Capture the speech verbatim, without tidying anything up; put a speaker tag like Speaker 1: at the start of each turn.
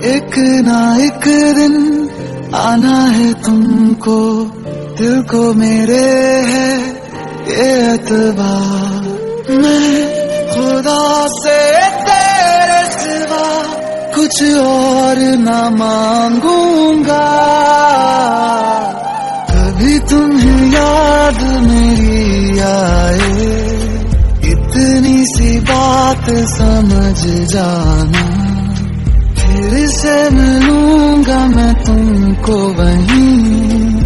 Speaker 1: एक ना एक दिन आना है तुमको, दिल को मेरे है ये एतबार। मैं खुदा से तेरे सिवा कुछ और ना मांगूंगा, कभी तुम्हें याद मेरी आए इतनी सी बात समझ जाना, फिर से मिलूंगा मैं तुमको वहीं।